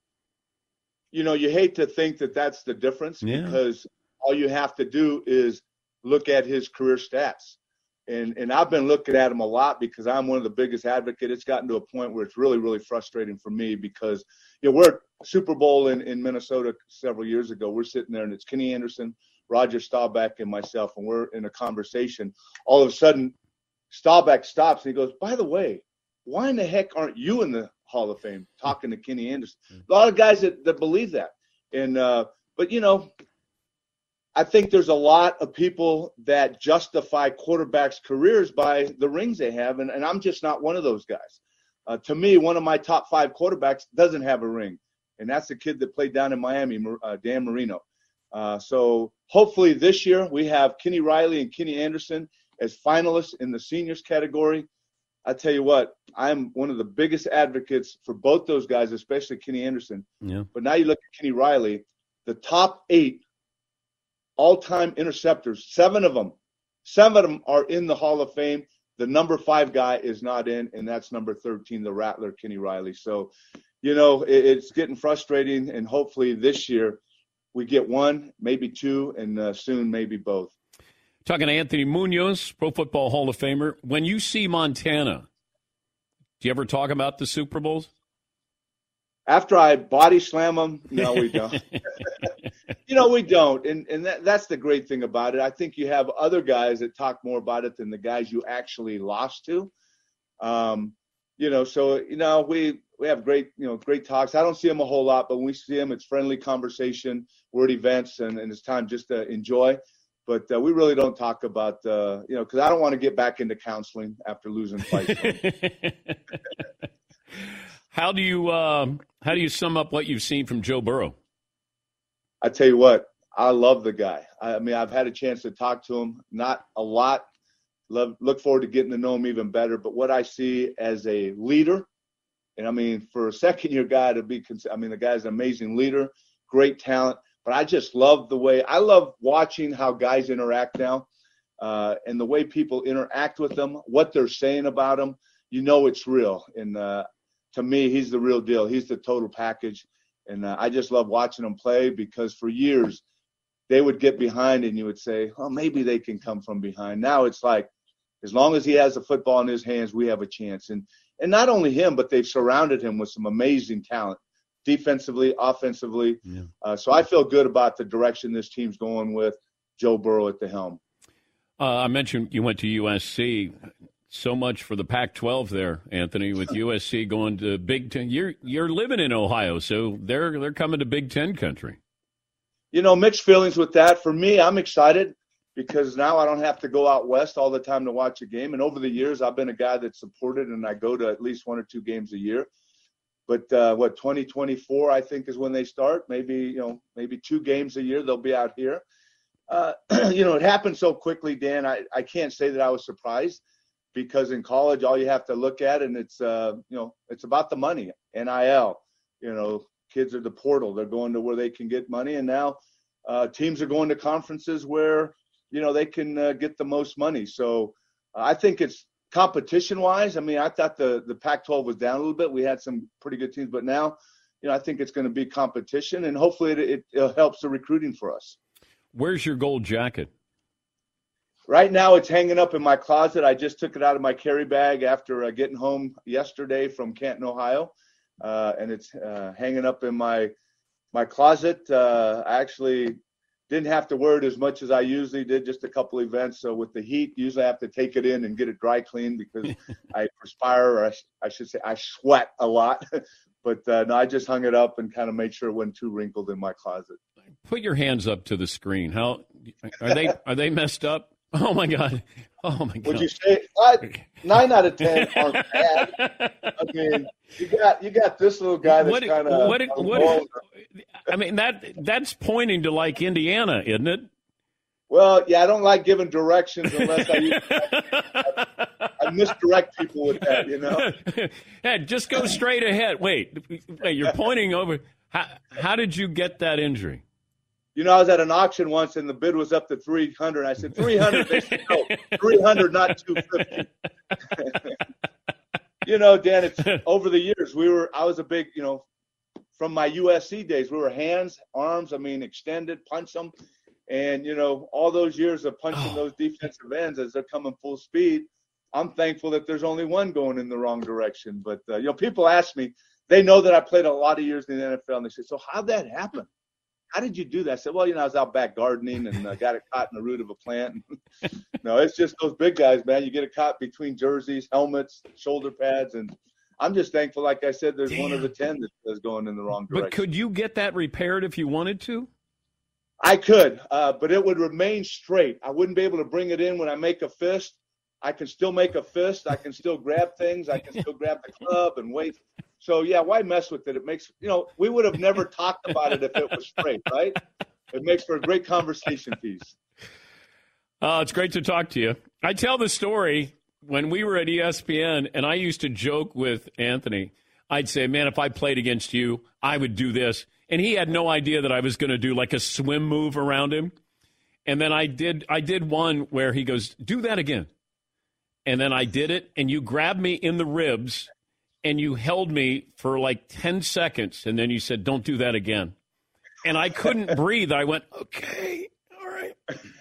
You know, you hate to think that that's the difference yeah. because all you have to do is look at his career stats. And and I've been looking at him a lot because I'm one of the biggest advocates. It's gotten to a point where it's really, really frustrating for me because, you know, we're at Super Bowl in, in Minnesota several years ago. We're sitting there, and it's Kenny Anderson, Roger Staubach, and myself, and we're in a conversation. All of a sudden, Staubach stops, and he goes, by the way, why in the heck aren't you in the Hall of Fame talking to Kenny Anderson? A lot of guys that, that believe that. And uh, but, you know, I think there's a lot of people that justify quarterbacks' careers by the rings they have, and, and I'm just not one of those guys. Uh, to me, one of my top five quarterbacks doesn't have a ring, and that's the kid that played down in Miami, uh, Dan Marino. Uh, so hopefully this year we have Kenny Riley and Kenny Anderson as finalists in the seniors category. I tell you what, I'm one of the biggest advocates for both those guys, especially Kenny Anderson. Yeah. But now you look at Kenny Riley, the top eight all-time interceptors, seven of them, seven of them are in the Hall of Fame. The number five guy is not in, and that's number thirteen, the Rattler, Kenny Riley. So, you know, it, it's getting frustrating, and hopefully this year we get one, maybe two, and uh, soon maybe both. Talking to Anthony Munoz, Pro Football Hall of Famer. When you see Montana, do you ever talk about the Super Bowls? After I body slam them, no, we don't. you know, we don't. And and that, that's the great thing about it. I think you have other guys that talk more about it than the guys you actually lost to. Um, you know, so, you know, we, we have great, you know, great talks. I don't see them a whole lot, but when we see them, it's friendly conversation. We're at events, and, and it's time just to enjoy. But uh, we really don't talk about, uh, you know, because I don't want to get back into counseling after losing fights. How do you um, how do you sum up what you've seen from Joe Burrow? I tell you what, I love the guy. I mean, I've had a chance to talk to him, not a lot. Love, look forward to getting to know him even better. But what I see as a leader, and I mean, for a second-year guy to be, I mean, the guy's an amazing leader, great talent. But I just love the way – I love watching how guys interact now uh, and the way people interact with them, what they're saying about them. You know it's real. And uh, to me, he's the real deal. He's the total package. And uh, I just love watching him play because for years they would get behind and you would say, oh, maybe they can come from behind. Now it's like as long as he has the football in his hands, we have a chance. And and not only him, but they've surrounded him with some amazing talent. Defensively, offensively. Yeah. Uh, so I feel good about the direction this team's going with Joe Burrow at the helm. Uh, I mentioned you went to U S C. So much for the Pac twelve there, Anthony, with U S C going to Big Ten. You're you're living in Ohio, so they're they're coming to Big Ten country. You know, mixed feelings with that. For me, I'm excited because now I don't have to go out west all the time to watch a game. And over the years, I've been a guy that's supported, and I go to at least one or two games a year. But uh, what twenty twenty-four, I think, is when they start. Maybe you know, maybe two games a year they'll be out here. Uh, you know, it happened so quickly, Dan. I, I can't say that I was surprised because in college, all you have to look at, and it's uh, you know, it's about the money, N I L. You know, kids are the portal; they're going to where they can get money, and now uh, teams are going to conferences where you know they can uh, get the most money. So uh, I think it's competition-wise, I mean, I thought the, the Pac twelve was down a little bit. We had some pretty good teams, but now, you know, I think it's going to be competition, and hopefully it, it, it helps the recruiting for us. Where's your gold jacket? Right now it's hanging up in my closet. I just took it out of my carry bag after uh, getting home yesterday from Canton, Ohio, uh, and it's uh, hanging up in my my closet. Uh, I actually didn't have to wear it as much as I usually did, just a couple events. So with the heat, usually I have to take it in and get it dry cleaned because I perspire, or I, I should say I sweat a lot. But uh, no, I just hung it up and kind of made sure it wasn't too wrinkled in my closet. Put your hands up to the screen. How are they? Are they messed up? Oh my God! Oh my God! Would you say uh, nine out of ten aren't bad? I mean, you got you got this little guy that's kind of. What? What, what I mean that that's pointing to like Indiana, isn't it? Well, yeah, I don't like giving directions unless I, use, I, I misdirect people with that, you know. Hey, just go straight ahead. Wait, wait, you're pointing over. How, how did you get that injury? You know, I was at an auction once, and the bid was up to three hundred. I said, three hundred? They said, no, three hundred, not two fifty. You know, Dan, it's over the years, we were, I was a big, you know, from my U S C days, we were hands, arms, I mean, extended, punch them. And, you know, all those years of punching oh. those defensive ends as they're coming full speed, I'm thankful that there's only one going in the wrong direction. But, uh, you know, people ask me, they know that I played a lot of years in the N F L, and they say, so how'd that happen? How did you do that? I said, well, you know, I was out back gardening and uh, got it caught in the root of a plant. No, it's just those big guys, man. You get it caught between jerseys, helmets, shoulder pads, and I'm just thankful, like I said, there's Damn. one of the ten that's going in the wrong direction. But could you get that repaired if you wanted to? I could, uh, but it would remain straight. I wouldn't be able to bring it in when I make a fist. I can still make a fist. I can still grab things. I can still grab the club and wait. So, yeah, why mess with it? It makes, you know, we would have never talked about it if it was straight, right? It makes for a great conversation piece. Uh, it's great to talk to you. I tell the story when we were at E S P N, and I used to joke with Anthony. I'd say, man, if I played against you, I would do this. And he had no idea that I was going to do like a swim move around him. And then I did I did one where he goes, do that again. And then I did it, and you grabbed me in the ribs, and you held me for like ten seconds, and then you said, don't do that again. And I couldn't breathe. I went, okay, all right.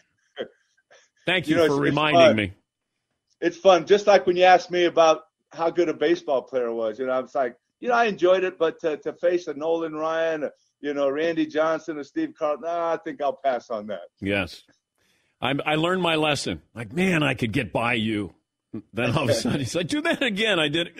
Thank you, you know, for it's, reminding it's me. It's fun. Just like when you asked me about how good a baseball player was. You know, I was like, you know, I enjoyed it, but to, to face a Nolan Ryan, you know, Randy Johnson, or Steve Carlton, nah, I think I'll pass on that. Yes. I, I learned my lesson. Like, man, I could get by you. Then all of a sudden he's like, do that again. I did it.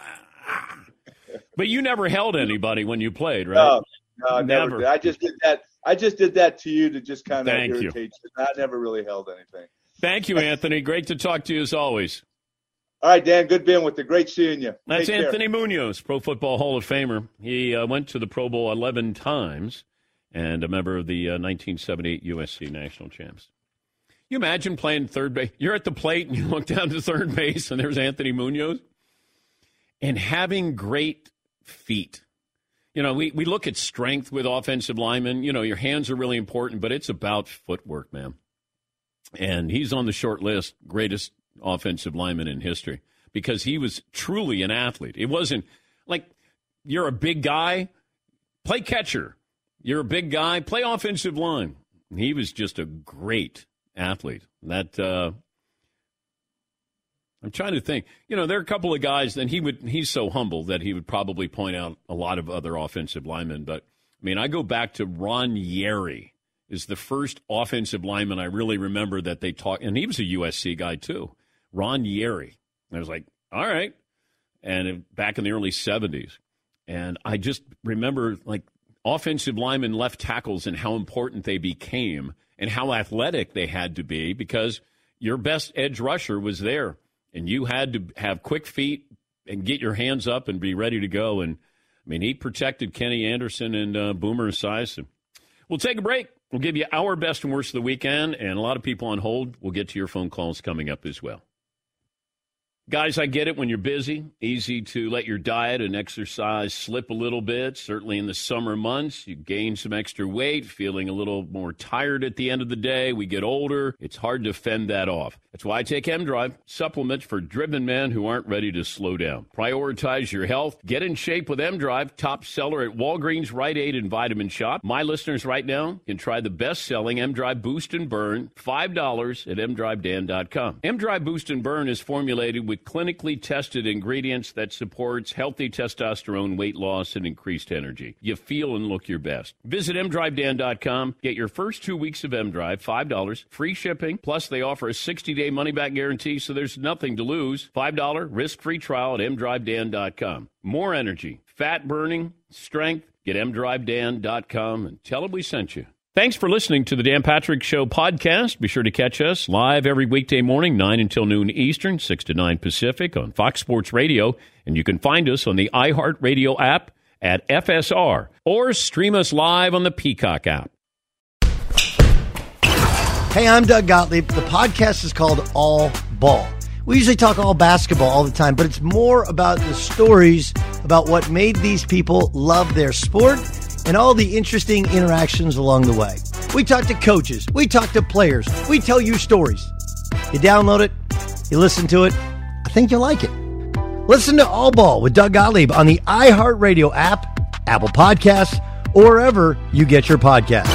But you never held anybody when you played, right? No, no, never. never did. I just did that. I just did that to you to just kind of Thank irritate you. you. I never really held anything. Thank you, Anthony. Great to talk to you as always. All right, Dan. Good being with you. Great seeing you. That's Take Anthony care. Munoz, Pro Football Hall of Famer. He uh, went to the Pro Bowl eleven times and a member of the uh, nineteen seventy-eight U S C National Champs. You imagine playing third base. You're at the plate and you look down to third base and there's Anthony Munoz. And having great feet. You know, we, we look at strength with offensive linemen. You know, your hands are really important, but it's about footwork, man. And he's on the short list, greatest offensive lineman in history, because he was truly an athlete. It wasn't like you're a big guy, play catcher. You're a big guy, play offensive line. He was just a great athlete. That uh, I'm trying to think. You know, there are a couple of guys, and he would he's so humble that he would probably point out a lot of other offensive linemen. But, I mean, I go back to Ron Yeri is the first offensive lineman I really remember that they talked, and he was a U S C guy too, Ron Yeri. And I was like, all right. And it, back in the early seventies. And I just remember, like, offensive linemen, left tackles, and how important they became and how athletic they had to be, because your best edge rusher was there. And you had to have quick feet and get your hands up and be ready to go. And, I mean, he protected Kenny Anderson and uh, Boomer Esiason. We'll take a break. We'll give you our best and worst of the weekend, and a lot of people on hold. We'll get to your phone calls coming up as well. Guys, I get it when you're busy. Easy to let your diet and exercise slip a little bit. Certainly in the summer months, you gain some extra weight, feeling a little more tired at the end of the day. We get older. It's hard to fend that off. That's why I take M-Drive, supplements for driven men who aren't ready to slow down. Prioritize your health. Get in shape with M-Drive, top seller at Walgreens, Rite Aid, and Vitamin Shop. My listeners right now can try the best-selling M-Drive Boost and Burn, five dollars at m drive dan dot com. M-Drive Boost and Burn is formulated with clinically tested ingredients that supports healthy testosterone, weight loss, and increased energy. You feel and look your best. Visit m drive dan dot com. Get your first two weeks of M-Drive, five dollars, free shipping. Plus, they offer a sixty-day money-back guarantee, so there's nothing to lose. five dollars risk-free trial at m drive dan dot com. More energy, fat burning, strength. Get m drive dan dot com and tell them we sent you. Thanks for listening to the Dan Patrick Show podcast. Be sure to catch us live every weekday morning, nine until noon Eastern, six to nine Pacific on Fox Sports Radio. And you can find us on the iHeartRadio app at F S R or stream us live on the Peacock app. Hey, I'm Doug Gottlieb. The podcast is called All Ball. We usually talk all basketball all the time, but it's more about the stories about what made these people love their sport and all the interesting interactions along the way. We talk to coaches. We talk to players. We tell you stories. You download it. You listen to it. I think you'll like it. Listen to All Ball with Doug Gottlieb on the iHeartRadio app, Apple Podcasts, or wherever you get your podcasts.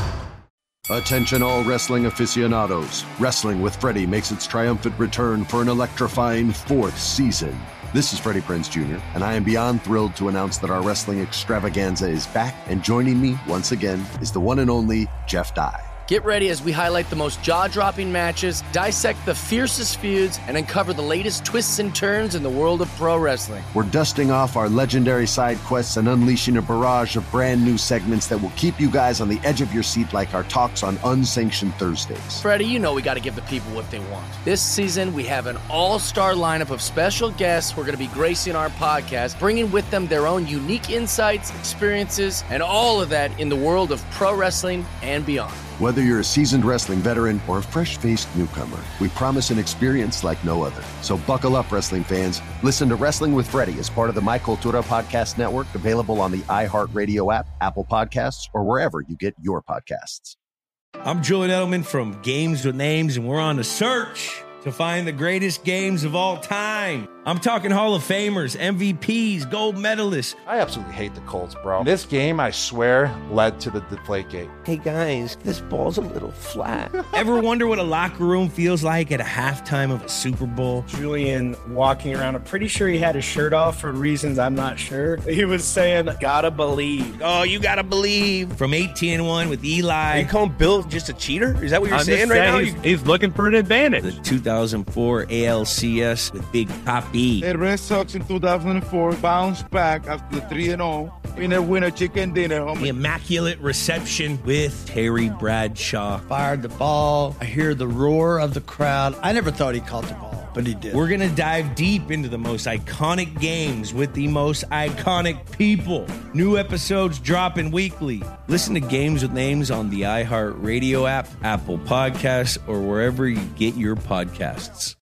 Attention all wrestling aficionados. Wrestling with Freddie makes its triumphant return for an electrifying fourth season. This is Freddie Prinze Junior, and I am beyond thrilled to announce that our wrestling extravaganza is back, and joining me once again is the one and only Jeff Dye. Get ready as we highlight the most jaw-dropping matches, dissect the fiercest feuds, and uncover the latest twists and turns in the world of pro wrestling. We're dusting off our legendary side quests and unleashing a barrage of brand new segments that will keep you guys on the edge of your seat like our talks on Unsanctioned Thursdays. Freddie, you know we got to give the people what they want. This season, we have an all-star lineup of special guests who are going to be gracing our podcast, bringing with them their own unique insights, experiences, and all of that in the world of pro wrestling and beyond. Whether you're a seasoned wrestling veteran or a fresh-faced newcomer, we promise an experience like no other. So buckle up, wrestling fans. Listen to Wrestling with Freddie as part of the My Cultura Podcast Network, available on the iHeartRadio app, Apple Podcasts, or wherever you get your podcasts. I'm Julian Edelman from Games with Names, and we're on a search to find the greatest games of all time. I'm talking Hall of Famers, M V Ps, gold medalists. I absolutely hate the Colts, bro. This game, I swear, led to the Deflategate. Hey, guys, this ball's a little flat. Ever wonder what a locker room feels like at a halftime of a Super Bowl? Julian walking around, I'm pretty sure he had his shirt off for reasons I'm not sure. He was saying, gotta believe. Oh, you gotta believe. From eighteen and one with Eli. Are you calling Bill just a cheater? Is that what you're I'm saying just right saying now? He's, he's looking for an advantage. The two thousand four A L C S with Big Papi. The Red Sox in two thousand four bounced back after the three and oh. Winner, winner, chicken dinner. Homie. The immaculate reception with Terry Bradshaw. Fired the ball. I hear the roar of the crowd. I never thought he caught the ball, but he did. We're going to dive deep into the most iconic games with the most iconic people. New episodes dropping weekly. Listen to Games with Names on the iHeartRadio app, Apple Podcasts, or wherever you get your podcasts.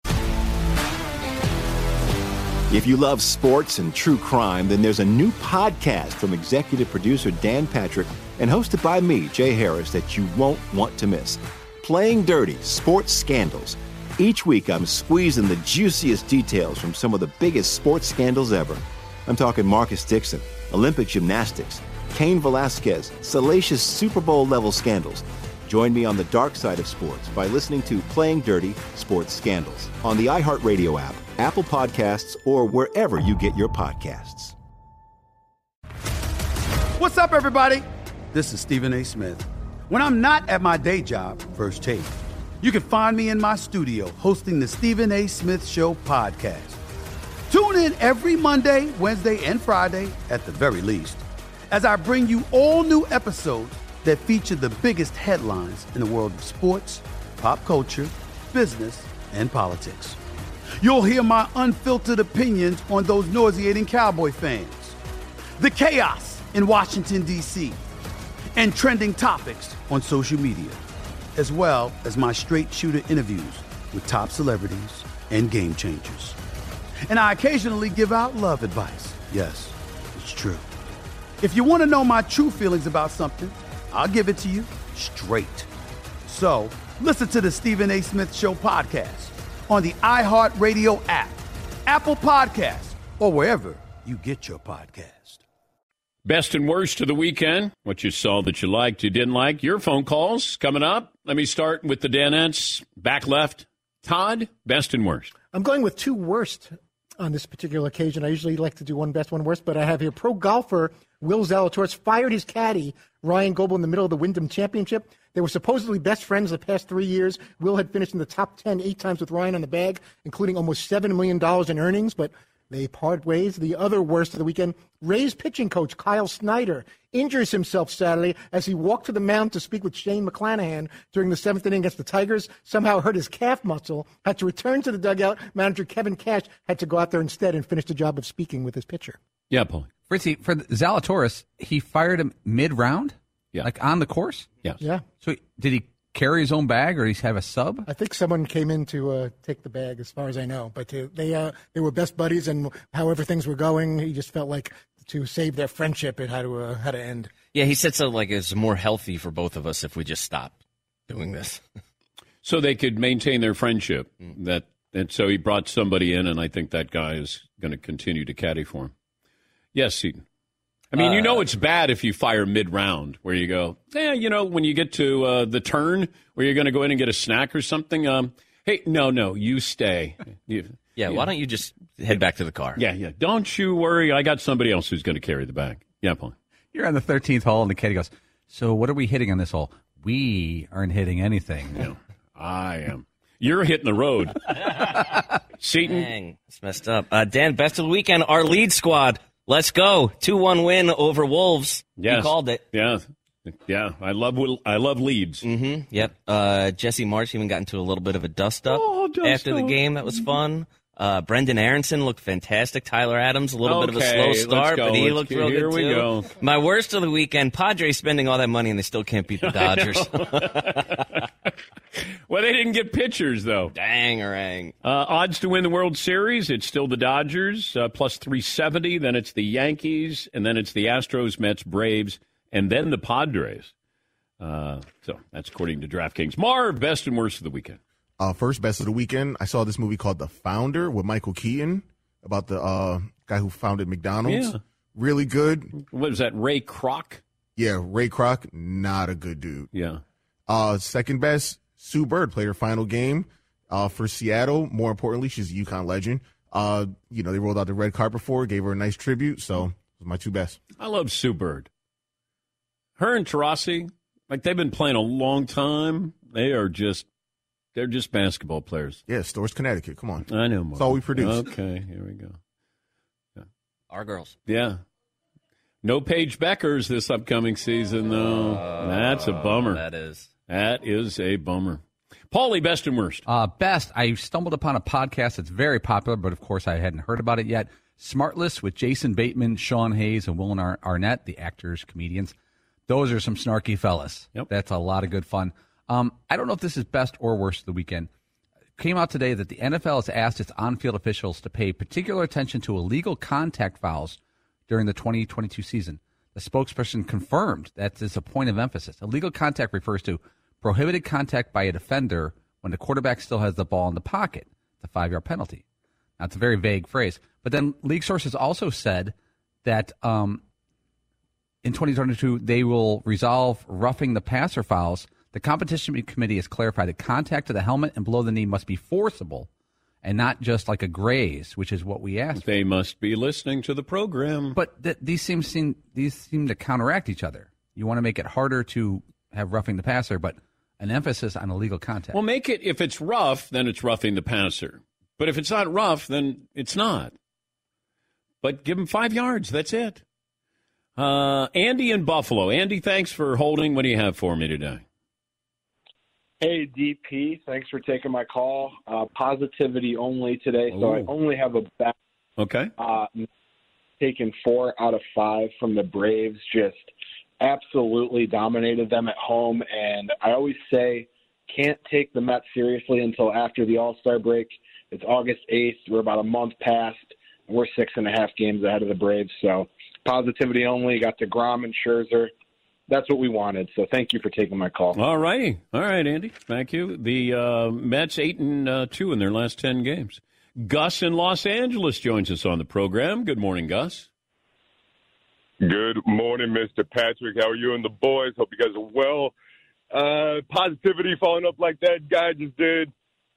If you love sports and true crime, then there's a new podcast from executive producer Dan Patrick and hosted by me, Jay Harris, that you won't want to miss. Playing Dirty: Sports Scandals. Each week, I'm squeezing the juiciest details from some of the biggest sports scandals ever. I'm talking Marcus Dixon, Olympic gymnastics, Cain Velasquez, salacious Super Bowl-level scandals. Join me on the dark side of sports by listening to Playing Dirty: Sports Scandals on the iHeartRadio app, Apple Podcasts, or wherever you get your podcasts. What's up, everybody? This is Stephen A. Smith. When I'm not at my day job, First Take, you can find me in my studio hosting the Stephen A. Smith Show podcast. Tune in every Monday, Wednesday, and Friday, at the very least, as I bring you all new episodes that feature the biggest headlines in the world of sports, pop culture, business, and politics. You'll hear my unfiltered opinions on those nauseating Cowboy fans, the chaos in Washington, D C, and trending topics on social media, as well as my straight shooter interviews with top celebrities and game changers. And I occasionally give out love advice. Yes, it's true. If you want to know my true feelings about something, I'll give it to you straight. So, listen to the Stephen A. Smith Show podcast on the iHeartRadio app, Apple Podcasts, or wherever you get your podcast. Best and worst of the weekend. What you saw that you liked, you didn't like. Your phone calls coming up. Let me start with the Danettes. Back left. Todd, best and worst. I'm going with two worst on this particular occasion. I usually like to do one best, one worst, but I have here pro golfer Will Zalatoris fired his caddy, Ryan Goble, in the middle of the Wyndham Championship. They were supposedly best friends the past three years. Will had finished in the top ten eight times with Ryan on the bag, including almost seven million dollars in earnings, but they part ways. The other worst of the weekend, Rays pitching coach Kyle Snyder injures himself Saturday as he walked to the mound to speak with Shane McClanahan during the seventh inning against the Tigers. Somehow hurt his calf muscle, had to return to the dugout. Manager Kevin Cash had to go out there instead and finish the job of speaking with his pitcher. Yeah, Paul. Fritzy, for Zalatoris, he fired him mid-round? Yeah. Like on the course? Yes. Yeah. So did he carry his own bag or did he have a sub? I think someone came in to uh, take the bag, as far as I know. But uh, they uh, they were best buddies, and however things were going, he just felt like to save their friendship, it had to uh, had to end. Yeah, he said something like it's more healthy for both of us if we just stop doing this. So they could maintain their friendship. Mm. That and so he brought somebody in, and I think that guy is going to continue to caddy for him. Yes, Seton. I mean, uh, you know it's bad if you fire mid-round where you go, yeah, you know, when you get to uh, the turn where you're going to go in and get a snack or something. Um, hey, no, no, you stay. You, yeah, you, why don't you just head back to the car? Yeah, yeah. Don't you worry. I got somebody else who's going to carry the bag. Yeah, Paul. You're on the thirteenth hole, and the caddy goes, so what are we hitting on this hole? We aren't hitting anything. No, I am. You're hitting the road. Seton. Dang, it's messed up. Uh, Dan, best of the weekend, our lead squad. Let's go. two one win over Wolves. Yes. You called it. Yeah. Yeah. I love I love leads. Mm-hmm. Yep. Uh, Jesse Marsh even got into a little bit of a dust-up oh, dust after up. the game. That was fun. Uh, Brendan Aronson looked fantastic. Tyler Adams, a little okay, bit of a slow start, but he let's looked get, real here good, we too. Go. My worst of the weekend, Padres spending all that money, and they still can't beat the Dodgers. Well, they didn't get pitchers, though. Dang-a-rang. Uh, odds to win the World Series, it's still the Dodgers, uh, plus three seventy. Then it's the Yankees, and then it's the Astros, Mets, Braves, and then the Padres. Uh, so that's according to DraftKings. Marv, best and worst of the weekend. Uh, first best of the weekend, I saw this movie called The Founder with Michael Keaton about the uh, guy who founded McDonald's. Yeah. Really good. What was that, Ray Kroc? Yeah, Ray Kroc, not a good dude. Yeah. Uh, second best, Sue Bird played her final game uh, for Seattle. More importantly, she's a UConn legend. Uh, you know, they rolled out the red carpet for her, gave her a nice tribute. So, it was my two best. I love Sue Bird. Her and Taurasi, like they've been playing a long time. They are just, they're just basketball players. Yeah, Storrs, Connecticut. Come on. I know, Mark. That's all we produce. Okay, here we go. Yeah. Our girls. Yeah. No Paige Beckers this upcoming season, though. Uh, That's a bummer. That is. That is a bummer. Paulie, best and worst. Uh, best, I stumbled upon a podcast that's very popular, but of course I hadn't heard about it yet. Smartless with Jason Bateman, Sean Hayes, and Will Ar- Arnett, the actors, comedians. Those are some snarky fellas. Yep. That's a lot of good fun. Um, I don't know if this is best or worst of the weekend. It came out today that the N F L has asked its on-field officials to pay particular attention to illegal contact fouls during the twenty twenty-two season. The spokesperson confirmed that is a point of emphasis. Illegal contact refers to prohibited contact by a defender when the quarterback still has the ball in the pocket. It's a five-yard penalty. Now, it's a very vague phrase. But then league sources also said that um, in twenty twenty-two, they will resolve roughing the passer fouls. The competition committee has clarified that contact to the helmet and below the knee must be forcible and not just like a graze, which is what we asked. They must be listening to the program. But th- these seem, seem these seem to counteract each other. You want to make it harder to have roughing the passer, but an emphasis on illegal contact. Well, make it, if it's rough, then it's roughing the passer. But if it's not rough, then it's not. But give him five yards. That's it. Uh, Andy in Buffalo. Andy, thanks for holding. What do you have for me today? Hey, D P. Thanks for taking my call. Uh, positivity only today, so Ooh. I only have a bet. Okay. Uh, taking four out of five from the Braves. Just absolutely dominated them at home. And I always say can't take the Mets seriously until after the All-Star break. It's August eighth. We're about a month past. And we're six and a half games ahead of the Braves. So positivity only. Got DeGrom and Scherzer. That's what we wanted. So thank you for taking my call. All righty. All right, Andy. Thank you. The uh, Mets eight and uh, two in their last ten games. Gus in Los Angeles joins us on the program. Good morning, Gus. Good morning, Mister Patrick. How are you and the boys? Hope you guys are well. Uh, positivity following up like that guy just did.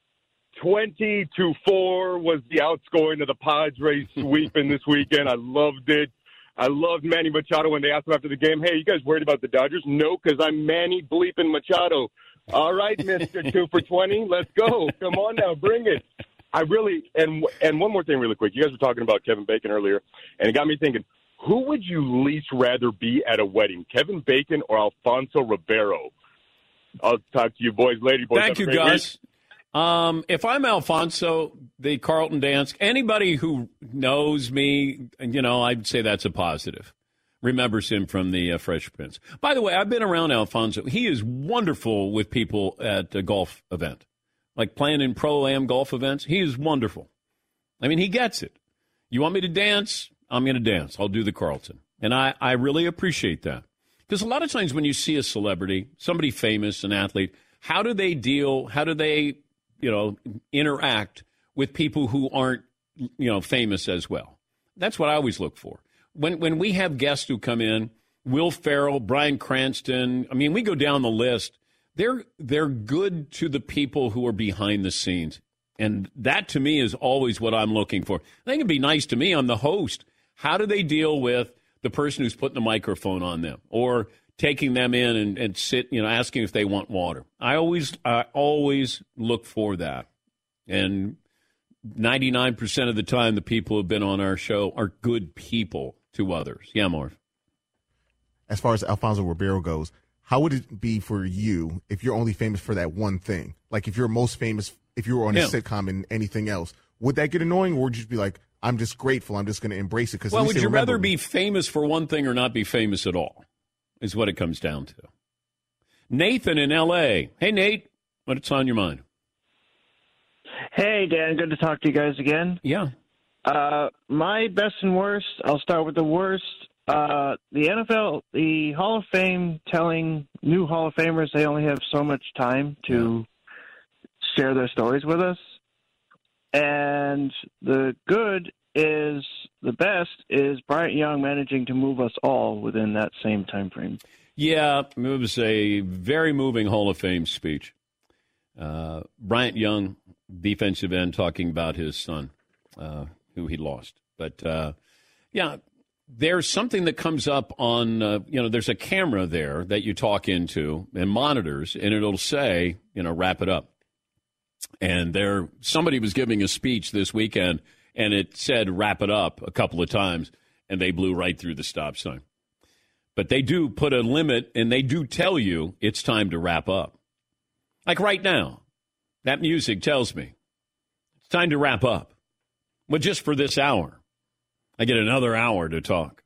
twenty to four was the outscoring of the Padres sweeping this weekend. I loved it. I loved Manny Machado when they asked him after the game, hey, you guys worried about the Dodgers? No, because I'm Manny bleeping Machado. All right, Mister two for twenty, let's go. Come on now, bring it. I really, and and one more thing really quick. You guys were talking about Kevin Bacon earlier, and it got me thinking, who would you least rather be at a wedding, Kevin Bacon or Alfonso Ribeiro? I'll talk to you boys later. Boys, Thank you, Gus. Um, if I'm Alfonso, the Carlton dance, anybody who knows me, you know, I'd say that's a positive. Remembers him from the uh, Fresh Prince. By the way, I've been around Alfonso. He is wonderful with people at a golf event, like playing in Pro-Am golf events. He is wonderful. I mean, he gets it. You want me to dance? I'm going to dance. I'll do the Carlton. And I, I really appreciate that. Because a lot of times when you see a celebrity, somebody famous, an athlete, how do they deal, how do they, you know, interact with people who aren't, you know, famous as well? That's what I always look for. When when we have guests who come in, Will Ferrell, Bryan Cranston, I mean, we go down the list. They're they're good to the people who are behind the scenes. And that, to me, is always what I'm looking for. I think it'd be nice to me, I'm the host. How do they deal with the person who's putting the microphone on them or taking them in and, and sit, you know, asking if they want water? I always, I always look for that. And ninety-nine percent of the time, the people who have been on our show are good people to others. Yeah, Marv. As far as Alfonso Ribeiro goes, how would it be for you if you're only famous for that one thing? Like if you're most famous, if you were on a Yeah. sitcom and anything else, would that get annoying, or would you just be like, I'm just grateful, I'm just going to embrace it? Because Well, would you rather be famous for one thing or not be famous at all? Is what it comes down to. Nathan in L A. Hey, Nate, what's on your mind? Hey, Dan. Good to talk to you guys again. Yeah. Uh, my best and worst, I'll start with the worst. Uh, the N F L, the Hall of Fame telling new Hall of Famers they only have so much time to share their stories with us. And the good is, the best is Bryant Young managing to move us all within that same time frame. Yeah, it was a very moving Hall of Fame speech. Uh, Bryant Young, defensive end, talking about his son, uh, who he lost. But, uh, yeah, there's something that comes up on, uh, you know, there's a camera there that you talk into and monitors, and it'll say, you know, wrap it up. And there, somebody was giving a speech this weekend, and it said wrap it up a couple of times, and they blew right through the stop sign. But they do put a limit, and they do tell you it's time to wrap up. Like right now, that music tells me it's time to wrap up. But just for this hour. I get another hour to talk.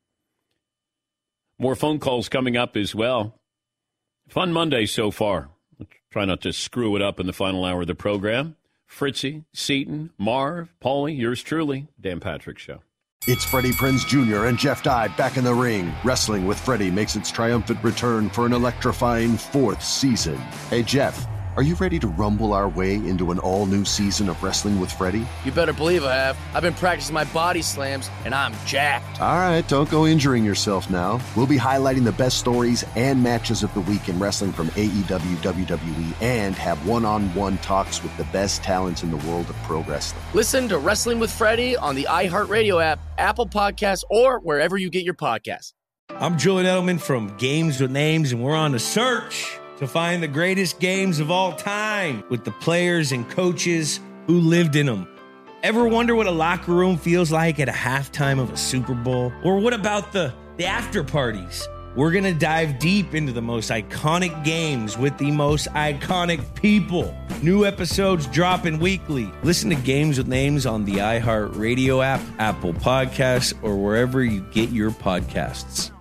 More phone calls coming up as well. Fun Monday so far. Try not to screw it up in the final hour of the program. Fritzy, Seton, Marv, Paulie, yours truly, Dan Patrick Show. It's Freddie Prinze Junior and Jeff Dye back in the ring. Wrestling with Freddie makes its triumphant return for an electrifying fourth season. Hey, Jeff, are you ready to rumble our way into an all-new season of Wrestling with Freddie? You better believe I have. I've been practicing my body slams, and I'm jacked. All right, don't go injuring yourself now. We'll be highlighting the best stories and matches of the week in wrestling from A E W, W W E, and have one-on-one talks with the best talents in the world of pro wrestling. Listen to Wrestling with Freddie on the iHeartRadio app, Apple Podcasts, or wherever you get your podcasts. I'm Julian Edelman from Games with Names, and we're on a search to find the greatest games of all time with the players and coaches who lived in them. Ever wonder what a locker room feels like at a halftime of a Super Bowl? Or what about the, the after parties? We're going to dive deep into the most iconic games with the most iconic people. New episodes dropping weekly. Listen to Games with Names on the iHeartRadio app, Apple Podcasts, or wherever you get your podcasts.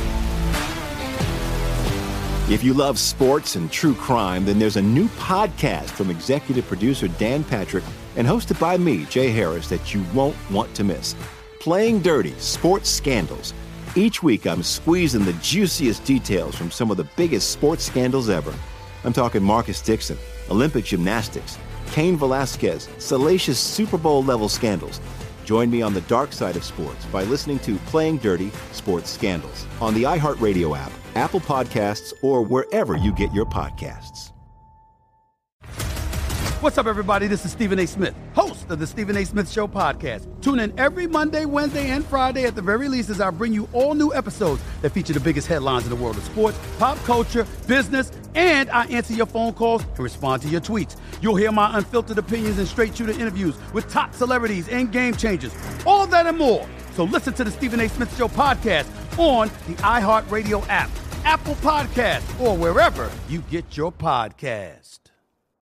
If you love sports and true crime, then there's a new podcast from executive producer Dan Patrick and hosted by me, Jay Harris, that you won't want to miss. Playing Dirty: Sports Scandals. Each week, I'm squeezing the juiciest details from some of the biggest sports scandals ever. I'm talking Marcus Dixon, Olympic gymnastics, Cain Velasquez, salacious Super Bowl-level scandals. Join me on the dark side of sports by listening to Playing Dirty: Sports Scandals on the iHeartRadio app, Apple Podcasts, or wherever you get your podcasts. What's up, everybody? This is Stephen A. Smith, host of the Stephen A. Smith Show podcast. Tune in every Monday, Wednesday, and Friday at the very least as I bring you all new episodes that feature the biggest headlines in the world of sports, pop culture, business, and I answer your phone calls and respond to your tweets. You'll hear my unfiltered opinions and straight-shooter interviews with top celebrities and game changers. All that and more. So listen to the Stephen A. Smith Show podcast on the iHeartRadio app, Apple Podcasts, or wherever you get your podcast.